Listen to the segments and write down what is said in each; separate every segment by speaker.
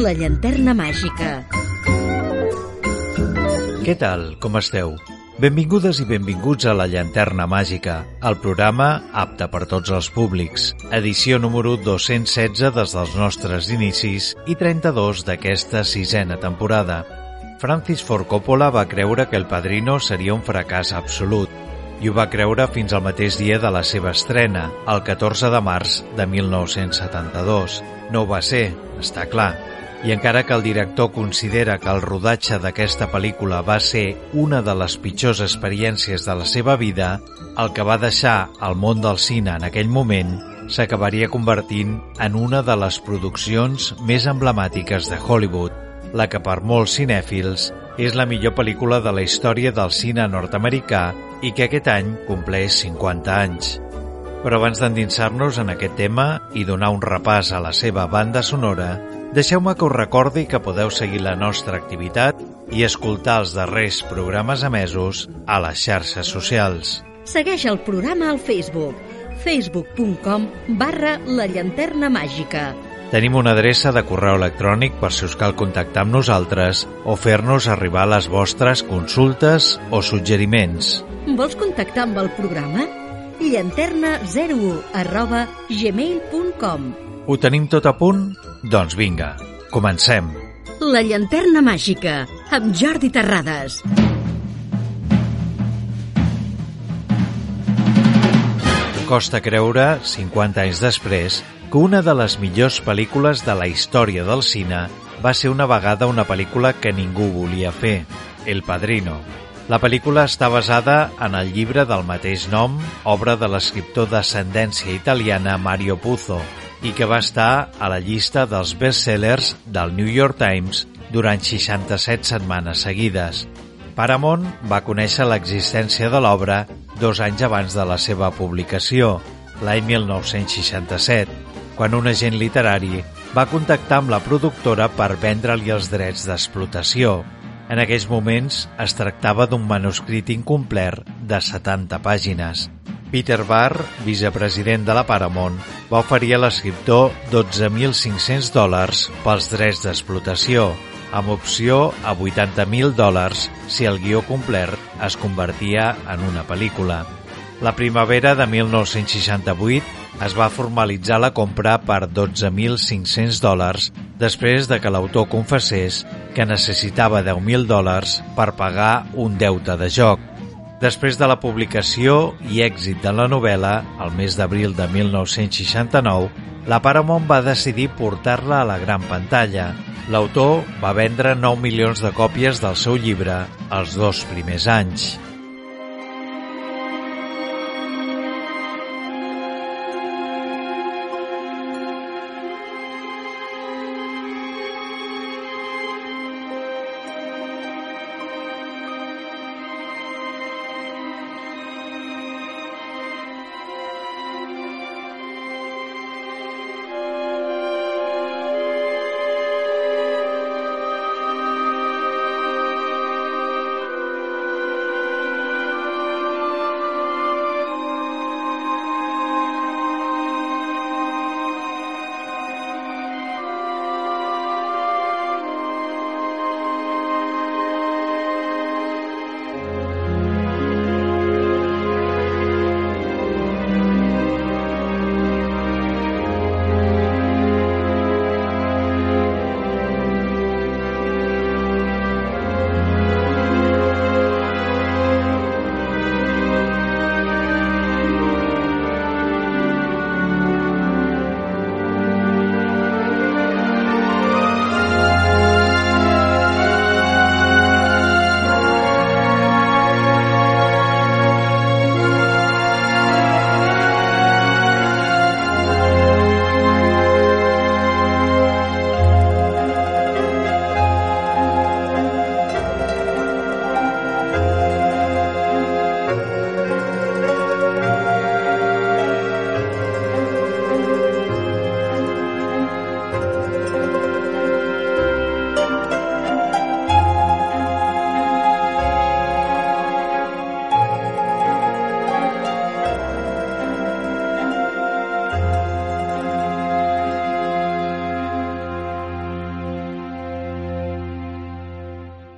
Speaker 1: La llanterna màgica.
Speaker 2: Què tal? Com esteu? Benvingudes i benvinguts a La llanterna màgica, el programa apte per tots els públics, edició número 216 des dels nostres inicis i 32 d'aquesta sisena temporada. Francis Ford Coppola va creure que El Padrino seria un fracàs absolut, i ho va creure fins al mateix dia de la seva estrena, el 14 de març de 1972. No ho va ser, està clar. I encara que el director considera que el rodatge d'aquesta pel·lícula va ser una de les pitjors experiències de la seva vida, el que va deixar el món del cine en aquell moment s'acabaria convertint en una de les produccions més emblemàtiques de Hollywood, la que per molts cinèfils és la millor pel·lícula de la història del cine nord-americà i que aquest any compleix 50 anys. Però abans d'endinsar-nos en aquest tema i donar un repàs a la seva banda sonora, deixeu-me que us recordi que podeu seguir la nostra activitat i escoltar els darrers programes emesos a les xarxes socials.
Speaker 1: Segueix el programa al Facebook, facebook.com/La llanterna màgica.
Speaker 2: Tenim una adreça de correu electrònic per si us cal contactar amb nosaltres o fer-nos arribar les vostres consultes o suggeriments.
Speaker 1: Vols contactar amb el programa? llanterna01@gmail.com.
Speaker 2: Ho tenim tot a punt? Doncs vinga, comencem.
Speaker 1: La llanterna màgica, amb Jordi Terrades.
Speaker 2: Costa creure, 50 anys després, que una de les millors pel·lícules de la història del cine va ser una vegada una pel·lícula que ningú volia fer, El Padrino. La pel·lícula està basada en el llibre del mateix nom, obra de l'escriptor d'ascendència italiana Mario Puzo, i que va estar a la llista dels bestsellers del New York Times durant 67 setmanes seguides. Paramount va conèixer l'existència de l'obra 2 anys abans de la seva publicació, l'any 1967, quan un agent literari va contactar amb la productora per vendre-li els drets d'explotació. En aquells moments es tractava d'un manuscrit incomplet de 70 pàgines. Peter Barr, vicepresident de la Paramount, va oferir a l'escriptor $12.500 pels drets d'explotació, amb opció a $80.000 si el guió complet es convertia en una pel·lícula. La primavera de 1968 es va formalitzar la compra per $12.500 després de que l'autor confessés que necessitava $10.000 per pagar un deute de joc. Després de la publicació i èxit de la novel·la, al mes d'abril de 1969, la Paramount va decidir portar-la a la gran pantalla. L'autor va vendre 9 milions de còpies del seu llibre els 2 primers anys.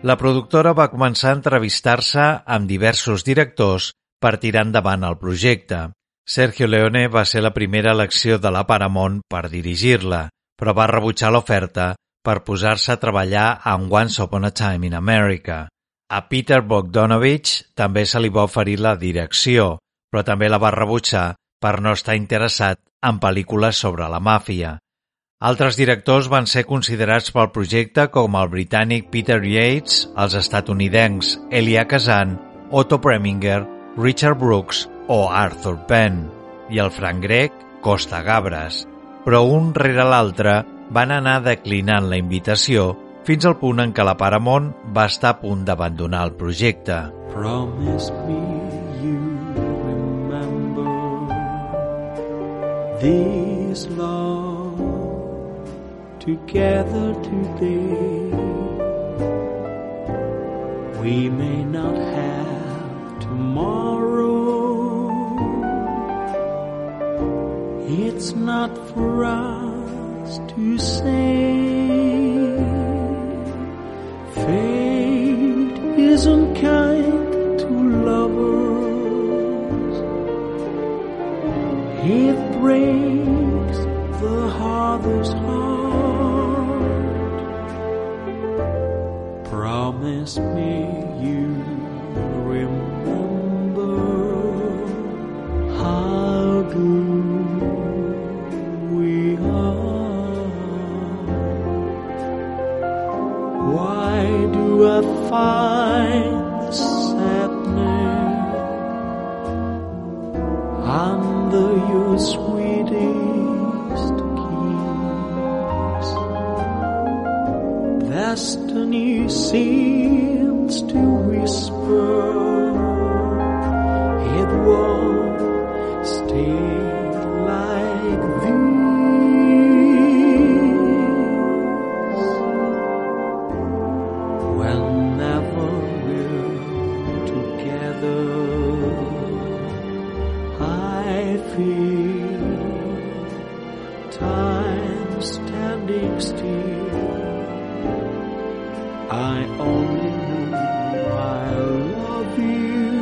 Speaker 2: La productora va començar a entrevistar-se amb diversos directors per tirar endavant el projecte. Sergio Leone va ser la primera elecció de la Paramount per dirigir-la, però va rebutjar l'oferta per posar-se a treballar en Once Upon a Time in America. A Peter Bogdanovich també se li va oferir la direcció, però també la va rebutjar per no estar interessat en pel·lícules sobre la màfia. Altres directors van ser considerats pel projecte com el britànic Peter Yates, els estatunidencs Elia Kazan, Otto Preminger, Richard Brooks o Arthur Penn, i el franc grec Costa Gabras. Però un rere l'altre van anar declinant la invitació fins al punt en què la Paramount va estar a punt d'abandonar el projecte.
Speaker 3: Promise me you remember this love together today. We may not have tomorrow. It's not for us to say. Fate isn't kind to lovers. It breaks the hardest heart. Promise me you remember how good we are. Why do I find the sadness under your sweetest kiss? Destiny seems to whisper it won't stay like this. Whenever we're together, I feel time standing still. I only know I love you,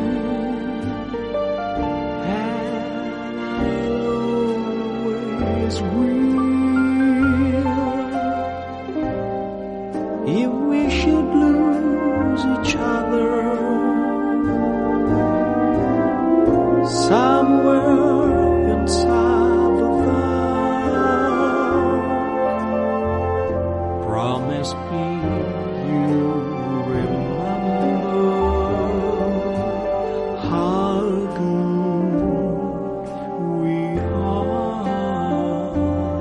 Speaker 3: and I always will. If we should lose each other somewhere inside the dark, promise me you remember how good we are.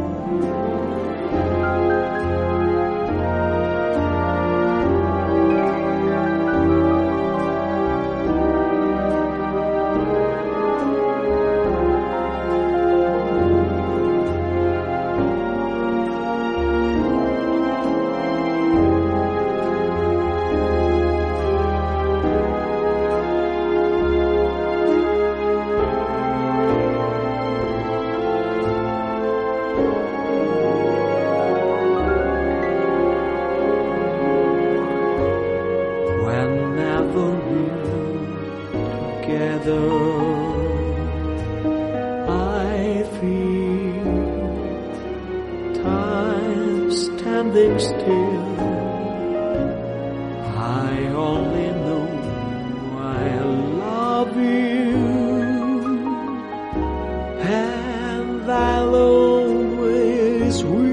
Speaker 3: Whenever we're together, I feel time standing still. I only know I love you, and I'll always will.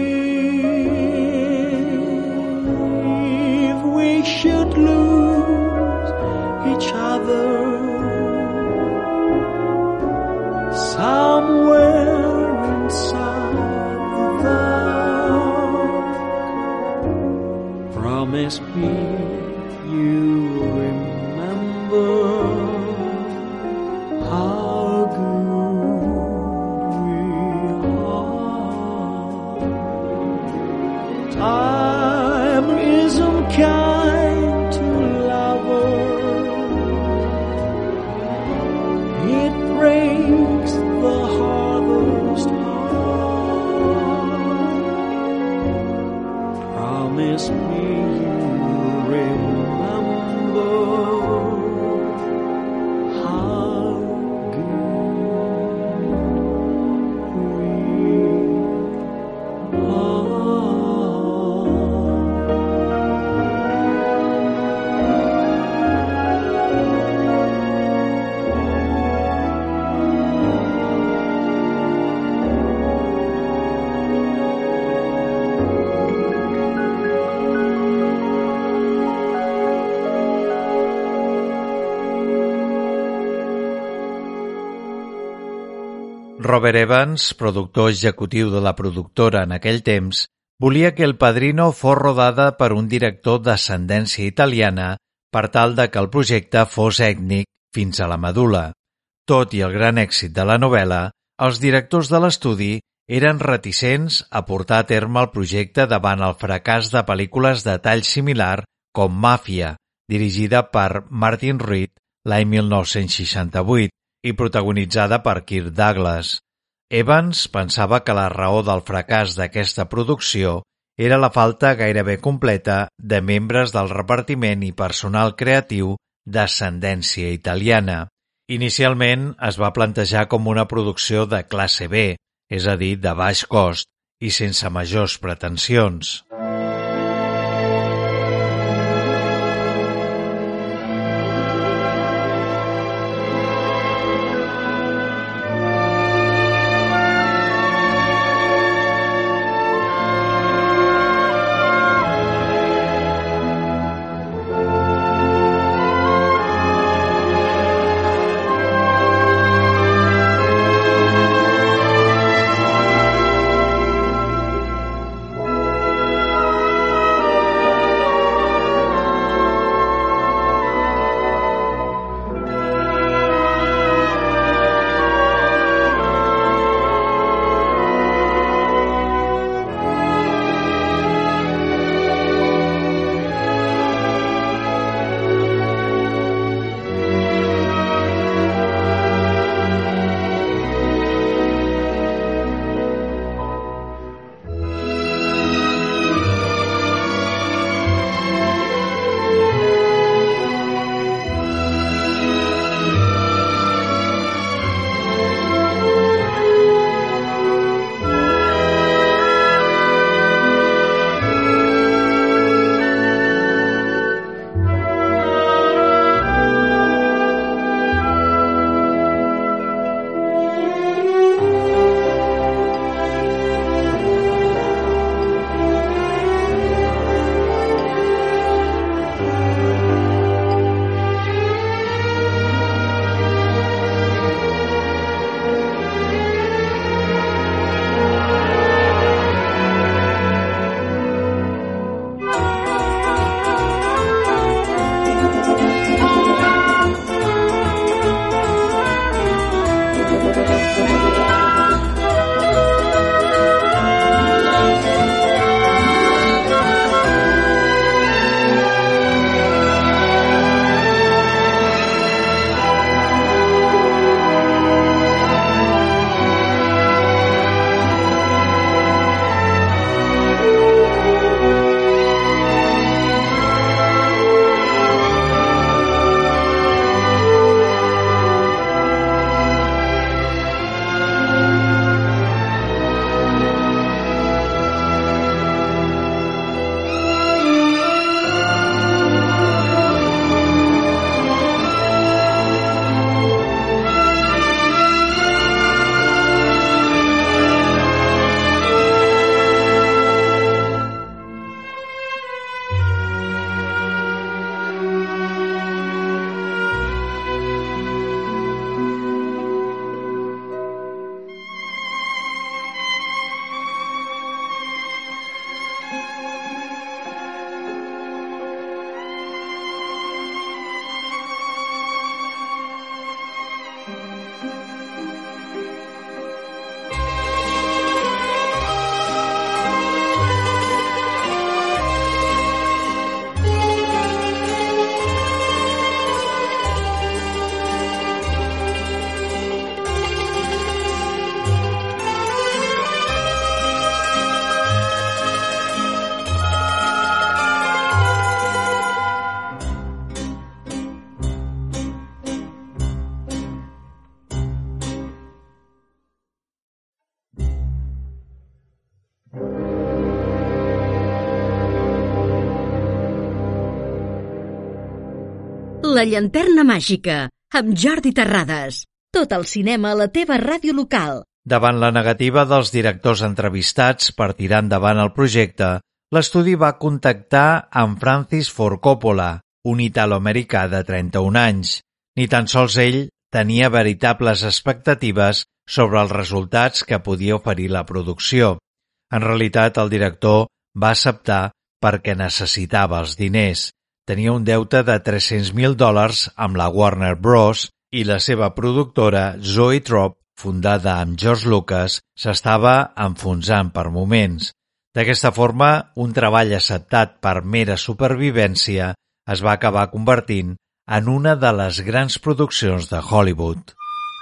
Speaker 3: If we should lose each other somewhere inside the dark, promise me you remember how good we are. Time isn't kind to lovers. It breaks the hardest heart. Promise me you
Speaker 2: Robert Evans, productor executiu de la productora en aquell temps, volia que El Padrino fos rodada per un director d'ascendència italiana per tal de que el projecte fos ètnic fins a la medul·la. Tot i el gran èxit de la novel·la, els directors de l'estudi eren reticents a portar a terme el projecte davant el fracàs de pel·lícules de tall similar com Màfia, dirigida per Martin Reed l'any 1968 i protagonitzada per Kirk Douglas. Evans pensava que la raó del fracàs d'aquesta producció era la falta gairebé completa de membres del repartiment i personal creatiu d'ascendència italiana. Inicialment es va plantejar com una producció de classe B, és a dir, de baix cost i sense majors pretensions.
Speaker 1: La llanterna màgica, amb Jordi Terrades. Tot el cinema a la teva ràdio local.
Speaker 2: Davant la negativa dels directors entrevistats per tirar endavant el projecte, l'estudi va contactar amb Francis Ford Coppola, un italoamericà de 31 anys. Ni tan sols ell tenia veritables expectatives sobre els resultats que podia oferir la producció. En realitat, el director va acceptar perquè necessitava els diners. Tenia un deute de $300,000 amb la Warner Bros. I la seva productora, Zoetrope, fundada amb George Lucas, s'estava enfonsant per moments. D'aquesta forma, un treball acceptat per mera supervivència es va acabar convertint en una de les grans produccions de Hollywood.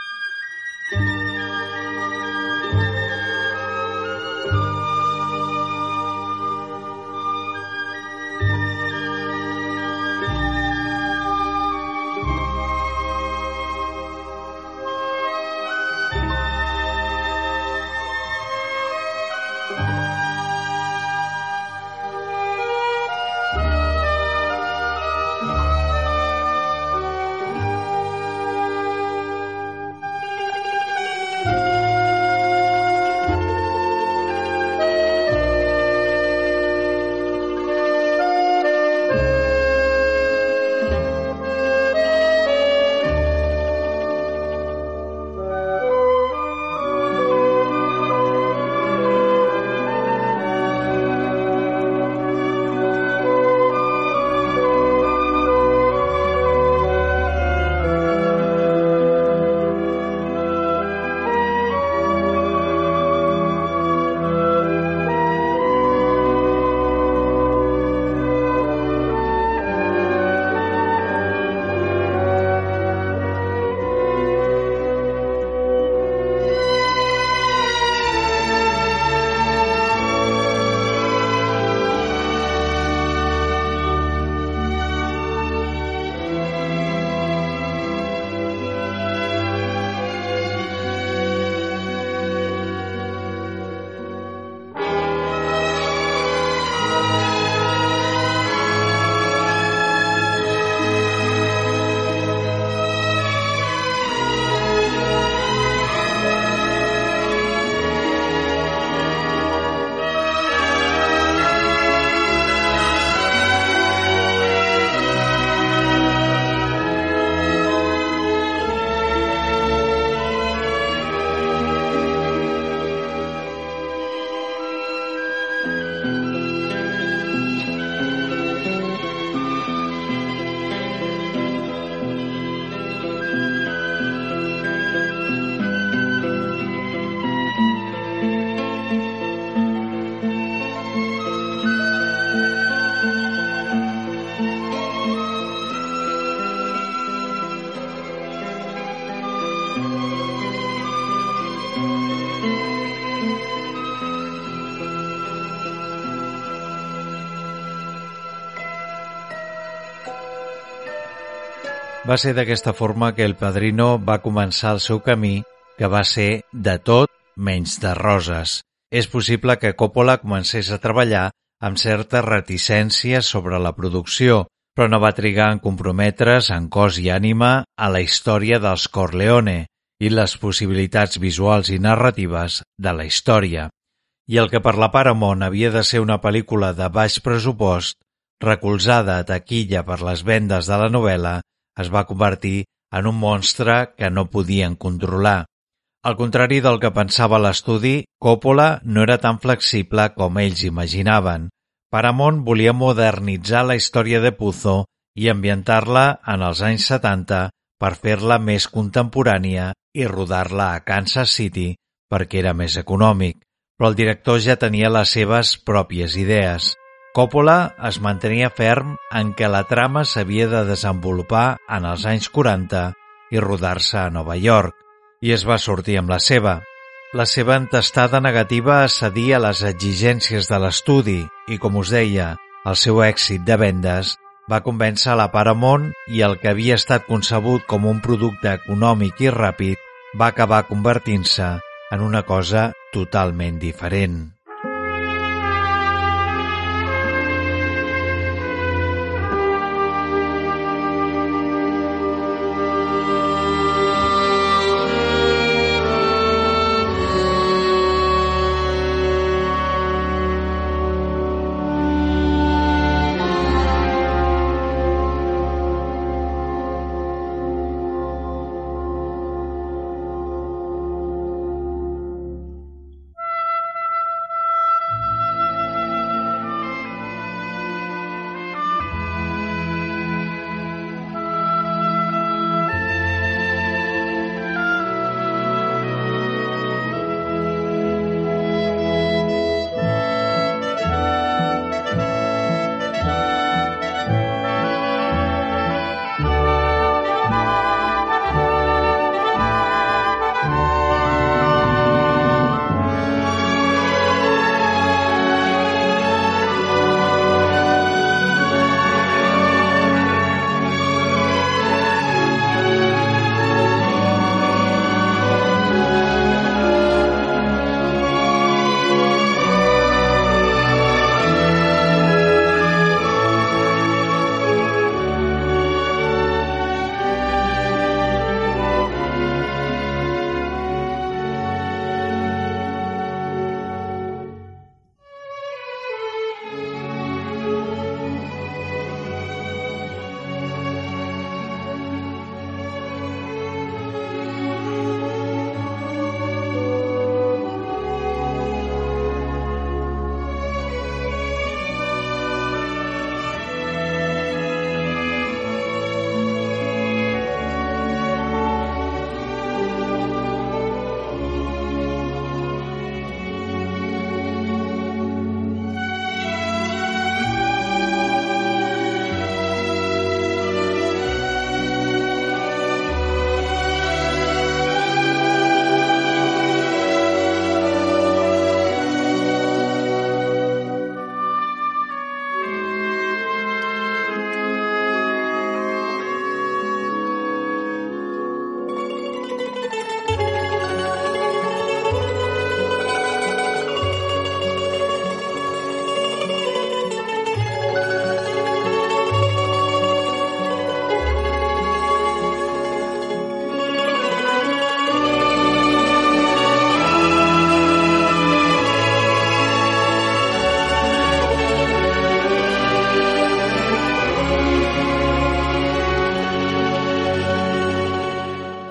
Speaker 2: Va ser d'aquesta forma que El Padrino va començar el seu camí, que va ser de tot menys de roses. És possible que Coppola comencés a treballar amb certa reticència sobre la producció, però no va trigar en comprometre's en cos i ànima a la història dels Corleone i les possibilitats visuals i narratives de la història. I el que per la Paramount havia de ser una pel·lícula de baix pressupost, recolzada a taquilla per les vendes de la novel·la, es va convertir en un monstre que no podien controlar. Al contrari del que pensava l'estudi, Coppola no era tan flexible com ells imaginaven. Paramount volia modernitzar la història de Puzo i ambientar-la en els anys 70 per fer-la més contemporània i rodar-la a Kansas City perquè era més econòmic, però el director ja tenia les seves pròpies idees. Coppola es mantenia ferm en què la trama s'havia de desenvolupar en els anys 40 i rodar-se a Nova York, i es va sortir amb la seva. La seva entestada negativa a cedir a les exigències de l'estudi i, com us deia, el seu èxit de vendes va convèncer a la Paramount i el que havia estat concebut com un producte econòmic i ràpid va acabar convertint-se en una cosa totalment diferent.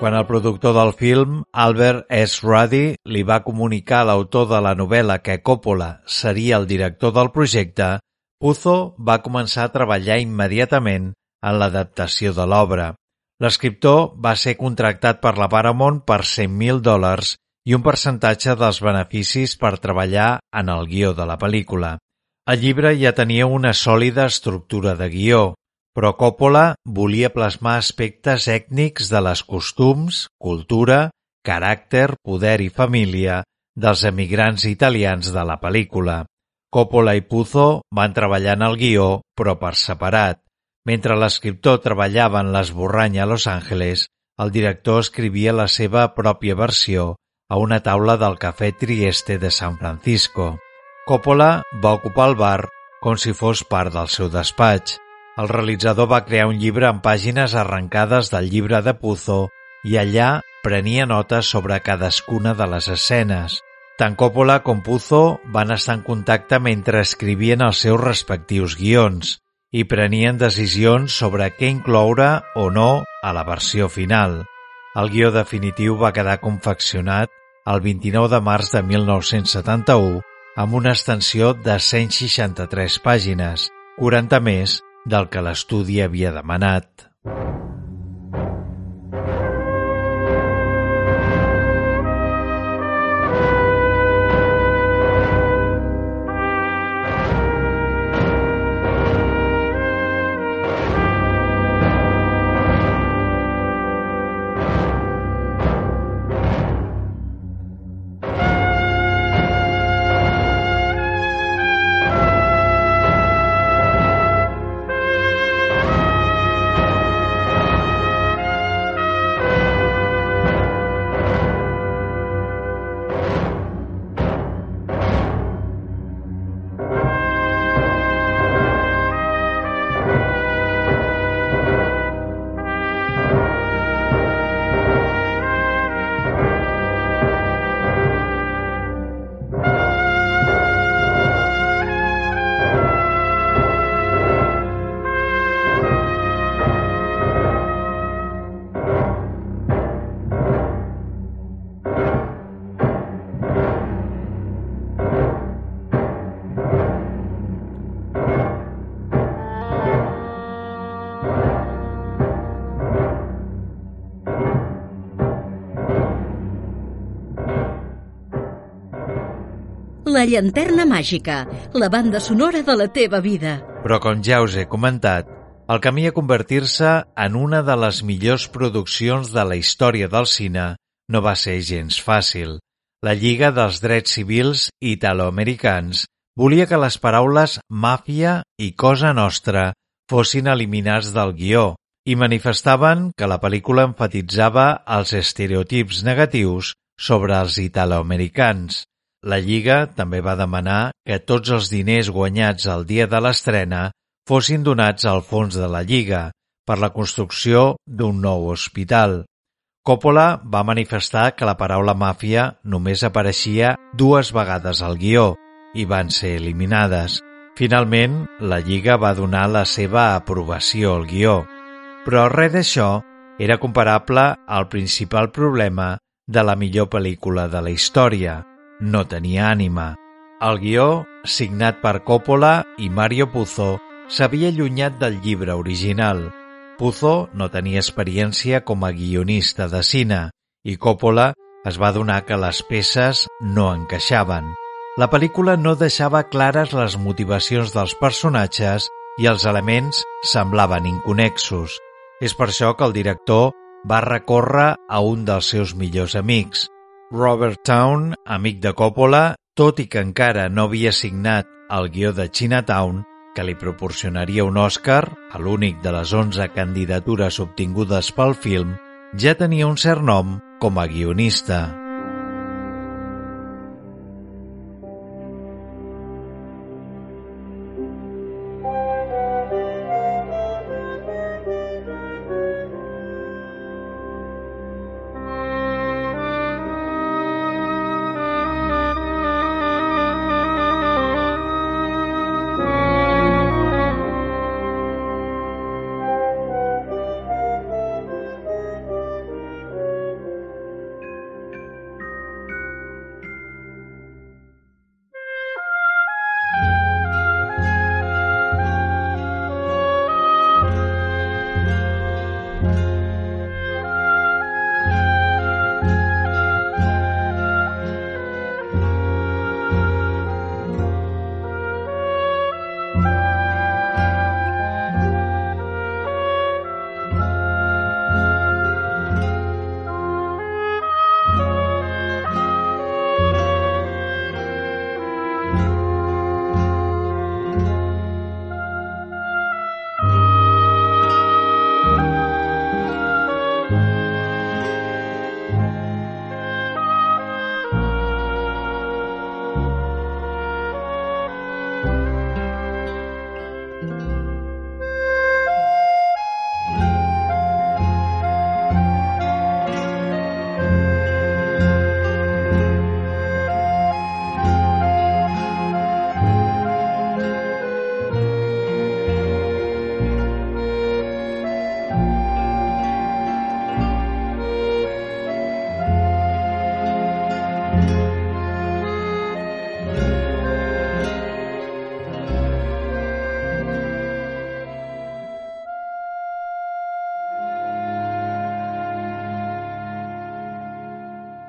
Speaker 2: Quan el productor del film, Albert S. Ruddy, li va comunicar a l'autor de la novel·la que Coppola seria el director del projecte, Puzo va començar a treballar immediatament en l'adaptació de l'obra. L'escriptor va ser contractat per la Paramount per $100,000 i un percentatge dels beneficis per treballar en el guió de la pel·lícula. El llibre ja tenia una sòlida estructura de guió, però Coppola volia plasmar aspectes ètnics de les costums, cultura, caràcter, poder i família dels emigrants italians de la pel·lícula. Coppola i Puzo van treballar en el guió, però per separat. Mentre l'escriptor treballava en l'esborrany a Los Angeles, el director escrivia la seva pròpia versió a una taula del Cafè Trieste de San Francisco. Coppola va ocupar el bar com si fos part del seu despatx. El realitzador va crear un llibre amb pàgines arrencades del llibre de Puzo i allà prenia notes sobre cadascuna de les escenes. Tant Coppola com Puzo van estar en contacte mentre escrivien els seus respectius guions i prenien decisions sobre què incloure o no a la versió final. El guió definitiu va quedar confeccionat el 29 de març de 1971 amb una extensió de 163 pàgines, 40 més del que l'estudi havia demanat.
Speaker 1: La llanterna màgica, la banda sonora de la teva vida.
Speaker 2: Però com ja us he comentat, el camí a convertir-se en una de les millors produccions de la història del cine no va ser gens fàcil. La Lliga dels Drets Civils Italoamericans volia que les paraules màfia i cosa nostra fossin eliminats del guió i manifestaven que la pel·lícula enfatitzava els estereotips negatius sobre els italoamericans. La Lliga també va demanar que tots els diners guanyats el dia de l'estrena fossin donats al fons de la Lliga per la construcció d'un nou hospital. Coppola va manifestar que la paraula màfia només apareixia 2 vegades al guió i van ser eliminades. Finalment, la Lliga va donar la seva aprovació al guió. Però res d'això era comparable al principal problema de la millor pel·lícula de la història. No tenia ànima. El guió, signat per Coppola i Mario Puzo, s'havia allunyat del llibre original. Puzo no tenia experiència com a guionista de cine i Coppola es va adonar que les peces no encaixaven. La pel·lícula no deixava clares les motivacions dels personatges i els elements semblaven inconnexos. És per això que el director va recórrer a un dels seus millors amics. Robert Towne, amic de Coppola, tot i que encara no havia signat el guió de Chinatown, que li proporcionaria un Oscar, a l'únic de les 11 candidatures obtingudes pel film, ja tenia un cert nom com a guionista.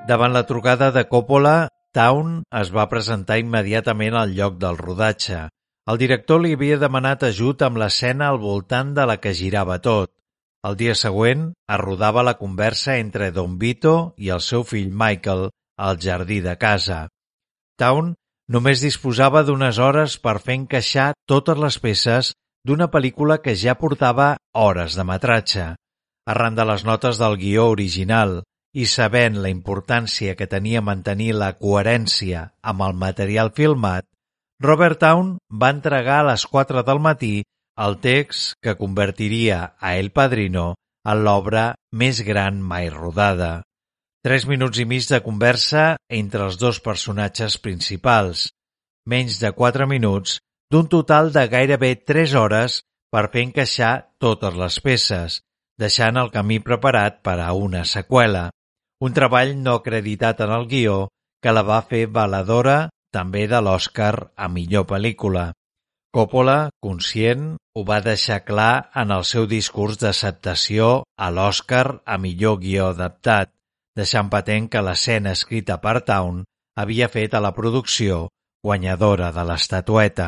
Speaker 2: Davant la trucada de Coppola, Town es va presentar immediatament al lloc del rodatge. El director li havia demanat ajut amb l'escena al voltant de la que girava tot. El dia següent es rodava la conversa entre Don Vito i el seu fill Michael al jardí de casa. Town només disposava d'unes hores per fer encaixar totes les peces d'una pel·lícula que ja portava hores de metratge. Arran de les notes del guió original i sabent la importància que tenia mantenir la coherència amb el material filmat, Robert Town va entregar a les 4 del matí el text que convertiria a El Padrino en l'obra més gran mai rodada. 3 minuts i mig de conversa entre els dos personatges principals, menys de 4 minuts d'un total de gairebé 3 hores per fer encaixar totes les peces, deixant el camí preparat per a una seqüela. Un treball no acreditat en el guió que la va fer valedora també de l'Oscar a millor pel·lícula. Coppola, conscient, ho va deixar clar en el seu discurs d'acceptació a l'Oscar a millor guió adaptat, deixant patent que l'escena escrita per Town havia fet a la producció guanyadora de l'estatueta.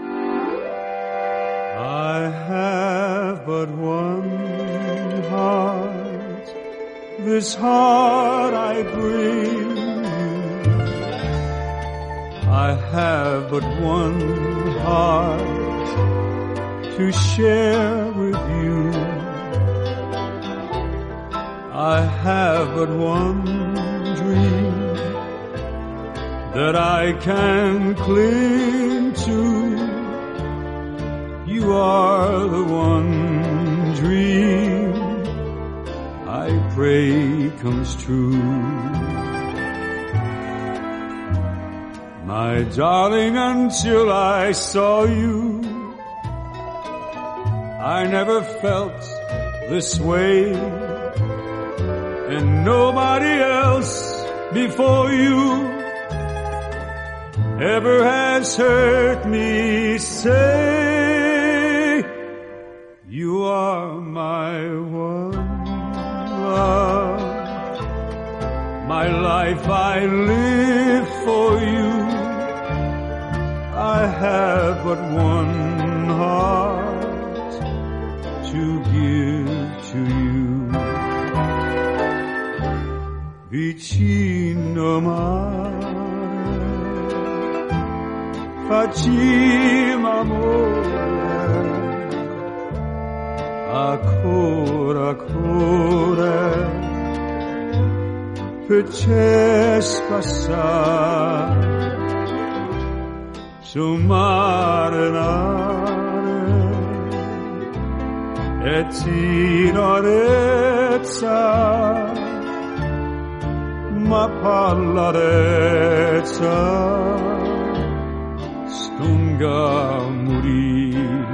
Speaker 3: I have but one heart, this heart I bring you. I have but one heart to share with you. I have but one dream that I can cling to. You are the one dream I pray comes true. My darling, until I saw you, I never felt this way, and nobody else before you ever has heard me say, you are my one love, my life I live for you. I have but one heart to give to you. Vicino mare, facciamo amore, ancora, ancora, facesse passare su mare e tenerezza, ma parlarezza stunga morire.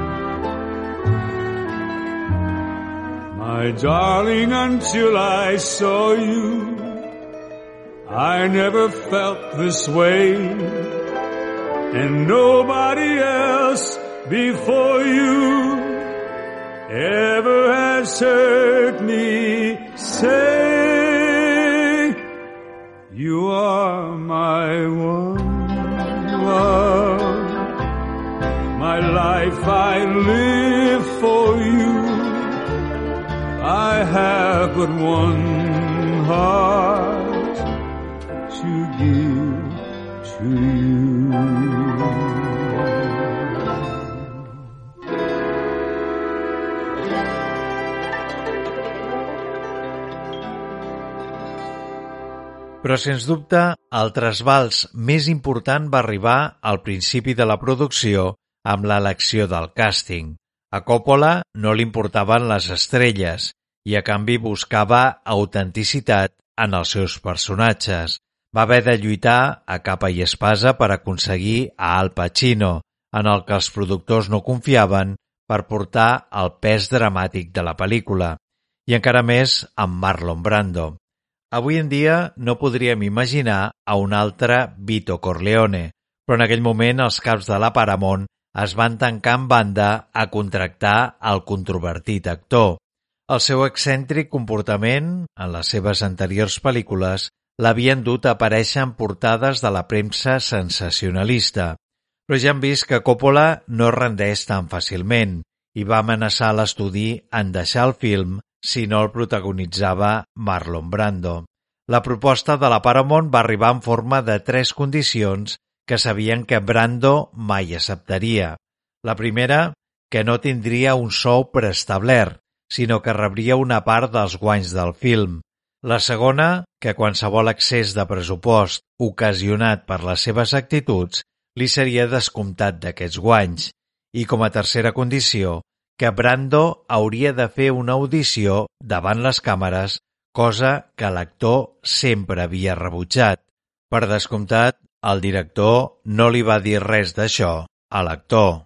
Speaker 3: My darling, until I saw you, I never felt this way, and nobody else before you ever has heard me say, you are my one love, my life I live for you. I have but one heart to give to you.
Speaker 2: Però, sens dubte, el trasbals més important va arribar al principi de la producció amb l'elecció del càsting. A Coppola no li importaven les estrelles i, a canvi, buscava autenticitat en els seus personatges. Va haver de lluitar a capa i espasa per aconseguir a Al Pacino, en el que els productors no confiaven per portar el pes dramàtic de la pel·lícula, i encara més amb Marlon Brando. Avui en dia no podríem imaginar a un altre Vito Corleone, però en aquell moment els caps de la Paramount es van tancar en banda a contractar el controvertit actor. El seu excèntric comportament en les seves anteriors pel·lícules l'havien dut a aparèixer en portades de la premsa sensacionalista, però ja hem vist que Coppola no es rendeix tan fàcilment i va amenaçar l'estudi en deixar el film si no el protagonitzava Marlon Brando. La proposta de la Paramount va arribar en forma de 3 condicions que sabien que Brando mai acceptaria. La primera, que no tindria un sou preestablert, sinó que rebria una part dels guanys del film. La segona, que qualsevol excés de pressupost ocasionat per les seves actituds li seria descomptat d'aquests guanys. I com a tercera condició, que Brando hauria de fer una audició davant les càmeres, cosa que l'actor sempre havia rebutjat. Per descomptat, el director no li va dir res d'això a l'actor.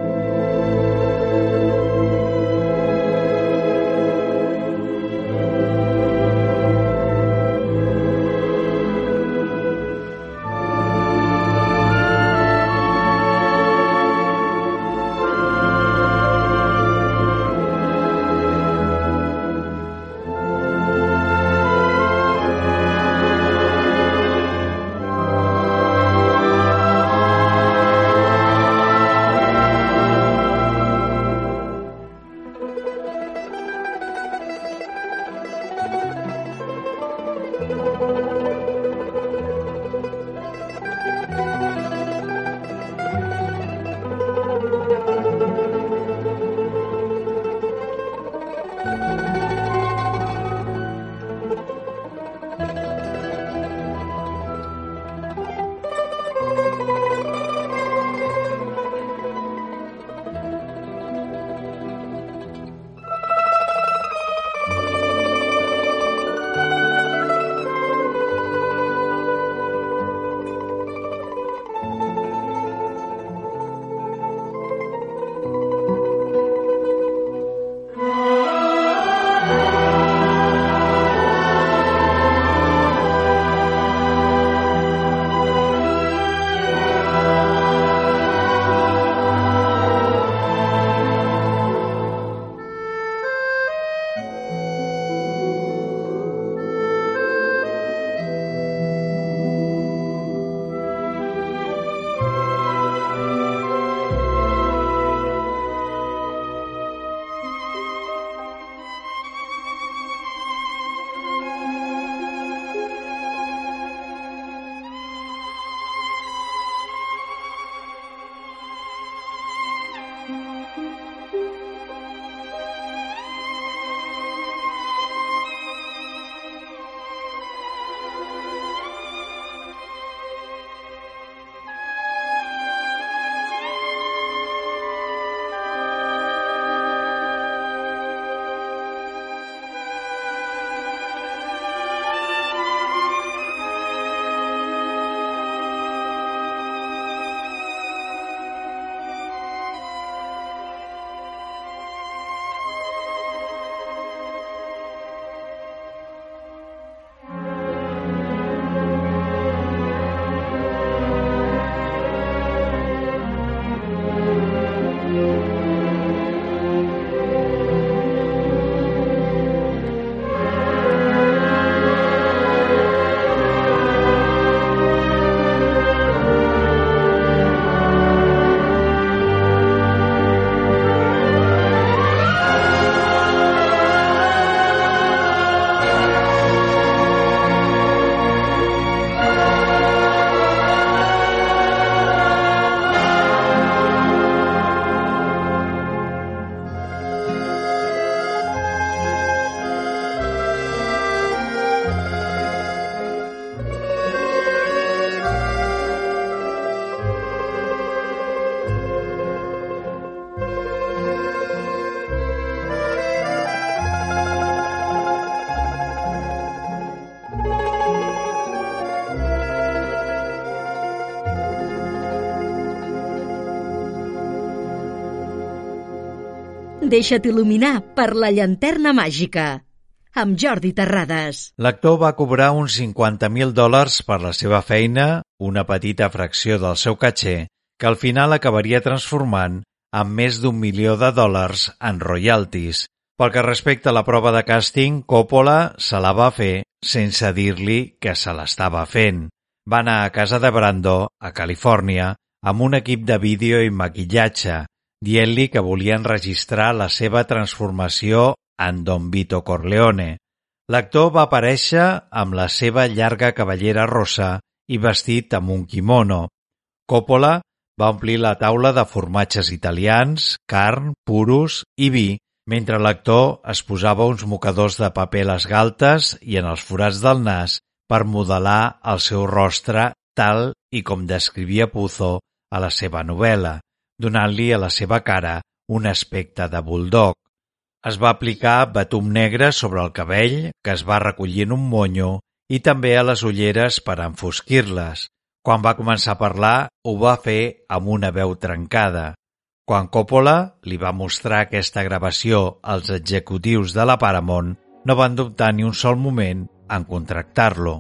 Speaker 1: Deixa't il·luminar per la llanterna màgica, amb Jordi Terrades.
Speaker 2: L'actor va cobrar uns $50.000 per la seva feina, una petita fracció del seu caché, que al final acabaria transformant en més d'1 milió de dòlars en royalties. Pel que respecta a la prova de càsting, Coppola se la va fer sense dir-li que se l'estava fent. Va anar a casa de Brando, a Califòrnia, amb un equip de vídeo i maquillatge, dient-li que volia enregistrar la seva transformació en Don Vito Corleone. L'actor va aparèixer amb la seva llarga cabellera rosa i vestit amb un kimono. Coppola va omplir la taula de formatges italians, carn, puros i vi, mentre l'actor es posava uns mocadors de paper a les galtes i en els forats del nas per modelar el seu rostre tal i com descrivia Puzo a la seva novel·la, donant-li a la seva cara un aspecte de buldog. Es va aplicar betum negre sobre el cabell, que es va recollir en un monyo, i també a les ulleres per enfosquir-les. Quan va començar a parlar, ho va fer amb una veu trencada. Quan Coppola li va mostrar aquesta gravació als executius de la Paramount, no van dubtar ni un sol moment en contractar-lo.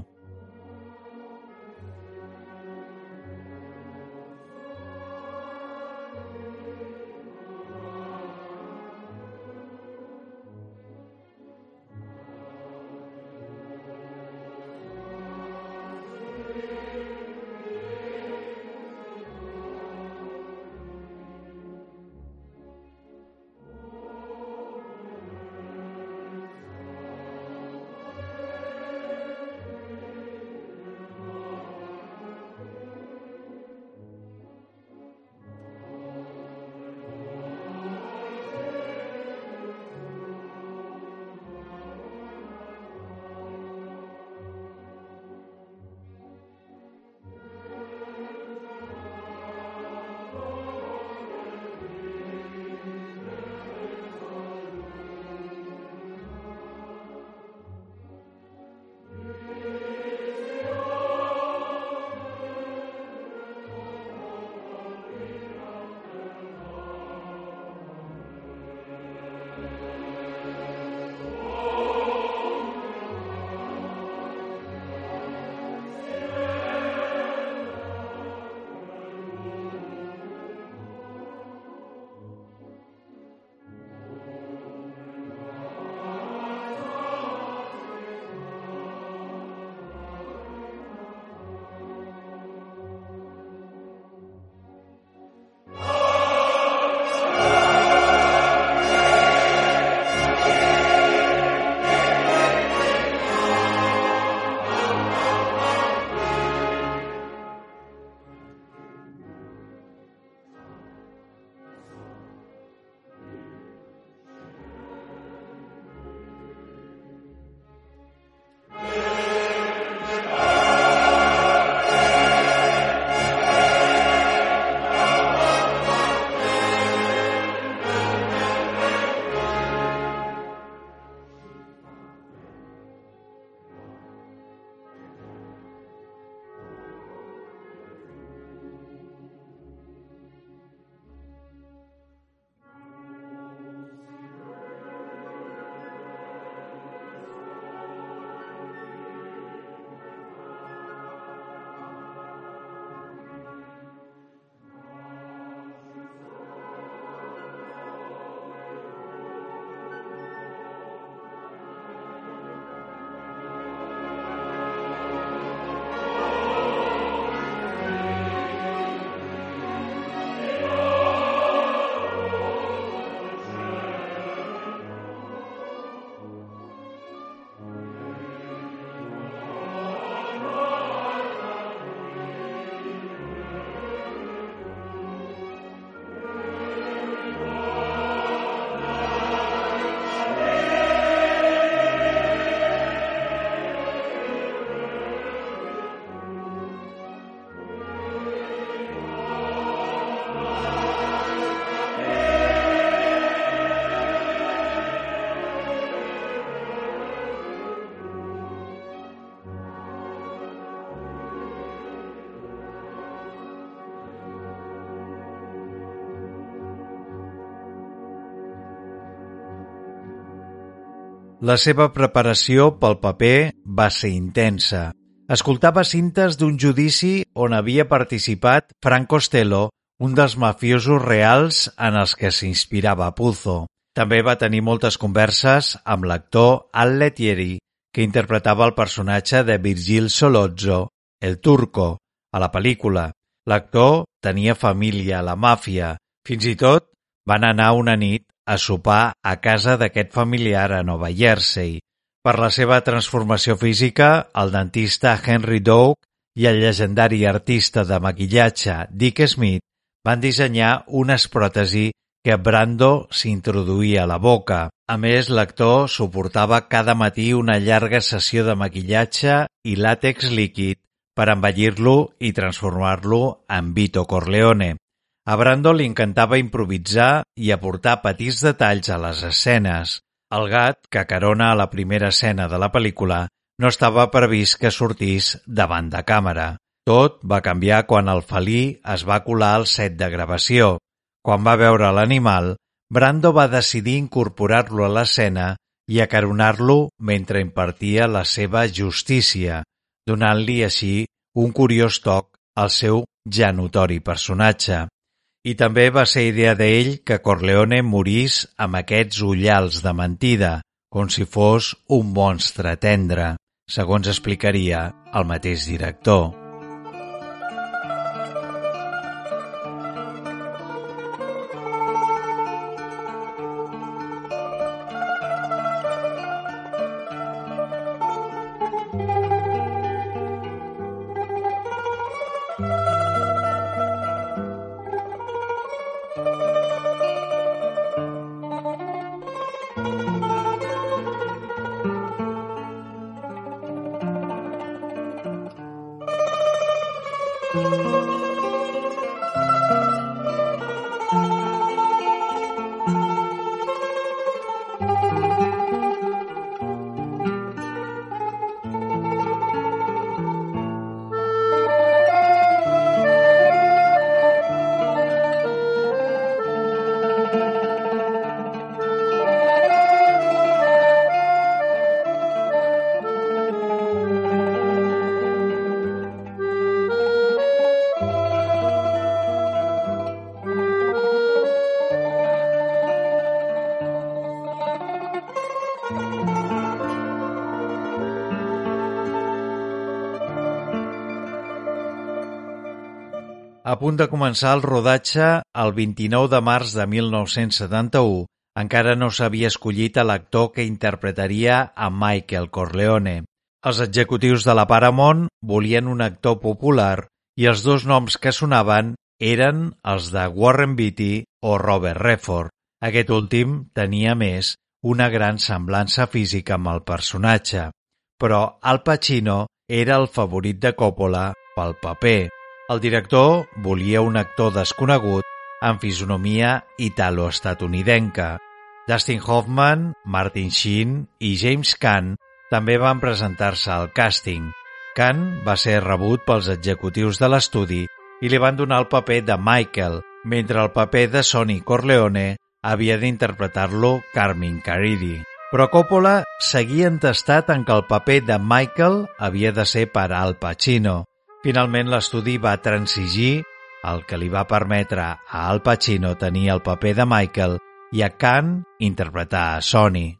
Speaker 2: La seva preparació pel paper va ser intensa. Escoltava cintes d'un judici on havia participat Frank Costello, un dels mafiosos reals en els que s'inspirava Puzo. També va tenir moltes converses amb l'actor Al Lettieri, que interpretava el personatge de Virgil Solozzo, el turco, a la pel·lícula. L'actor tenia família a la màfia. Fins i tot van anar una nit a sopar a casa d'aquest familiar a Nova Jersey. Per la seva transformació física, el dentista Henry Doak i el llegendari artista de maquillatge Dick Smith van dissenyar unes pròtesis que Brando s'introduïa a la boca. A més, l'actor suportava cada matí una llarga sessió de maquillatge i làtex líquid per embellir-lo i transformar-lo en Vito Corleone. A Brando li encantava improvisar i aportar petits detalls a les escenes. El gat, que acarona a la primera escena de la pel·lícula, no estava previst que sortís davant de càmera. Tot va canviar quan el felí es va colar al set de gravació. Quan va veure l'animal, Brando va decidir incorporar-lo a l'escena i acaronar-lo mentre impartia la seva justícia, donant-li així un curiós toc al seu ja notori personatge. I també va ser idea d'ell que Corleone morís amb aquests ullals de mentida, com si fos un monstre tendre, segons explicaria el mateix director. A punt de començar el rodatge, el 29 de març de 1971, encara no s'havia escollit a l'actor que interpretaria a Michael Corleone. Els executius de la Paramount volien un actor popular i els dos noms que sonaven eren els de Warren Beatty o Robert Redford. Aquest últim tenia, més, una gran semblança física amb el personatge, però Al Pacino era el favorit de Coppola pel paper. El director volia un actor desconegut amb fisonomia italo-estatunidenca. Dustin Hoffman, Martin Sheen i James Caan també van presentar-se al càsting. Caan va ser rebut pels executius de l'estudi i li van donar el paper de Michael, mentre el paper de Sonny Corleone havia d'interpretar-lo Carmine Caridi. Però Coppola seguia entestat en que el paper de Michael havia de ser per Al Pacino. Finalment, l'estudi va transigir, el que li va permetre a Al Pacino tenir el paper de Michael i a Caan interpretar a Sonny.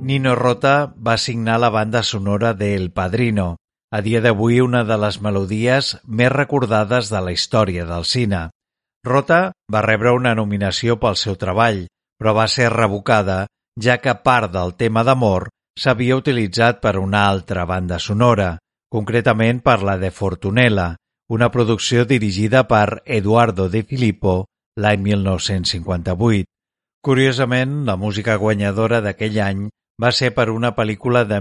Speaker 2: Nino Rota va signar la banda sonora de El Padrino, a dia d'avui una de les melodies més recordades de la història del cine. Rota va rebre una nominació pel seu treball, però va ser revocada, ja que part del tema d'amor s'havia utilitzat per una altra banda sonora, concretament per la de Fortunella, una producció dirigida per Eduardo De Filippo l'any 1958. Curiosament, la música guanyadora d'aquell any va ser per una pel·lícula de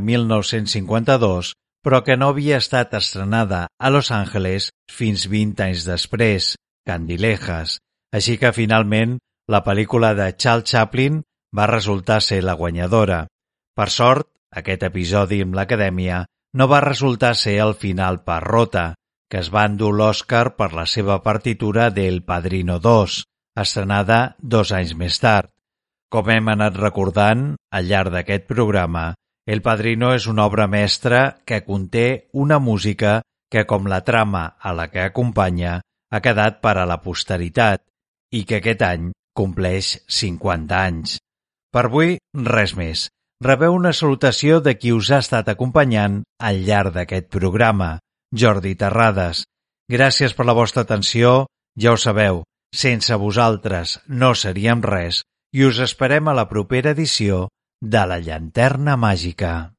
Speaker 2: 1952, però que no havia estat estrenada a Los Angeles fins 20 anys després, Candilejas. Així que, finalment, la pel·lícula de Charles Chaplin va resultar ser la guanyadora. Per sort, aquest episodi amb l'Acadèmia no va resultar ser el final per Rota, que es va endur l'Oscar per la seva partitura d'El Padrino 2, estrenada 2 anys més tard. Com hem anat recordant al llarg d'aquest programa, El Padrino és una obra mestra que conté una música que, com la trama a la que acompanya, ha quedat per a la posteritat i que aquest any compleix 50 anys. Per avui, res més. Rebeu una salutació de qui us ha estat acompanyant al llarg d'aquest programa, Jordi Terrades. Gràcies per la vostra atenció, ja ho sabeu, sense vosaltres no seríem res i us esperem a la propera edició de La Llanterna Màgica.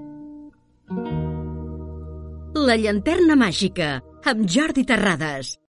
Speaker 1: La Llanterna Màgica, amb Jordi Terrades.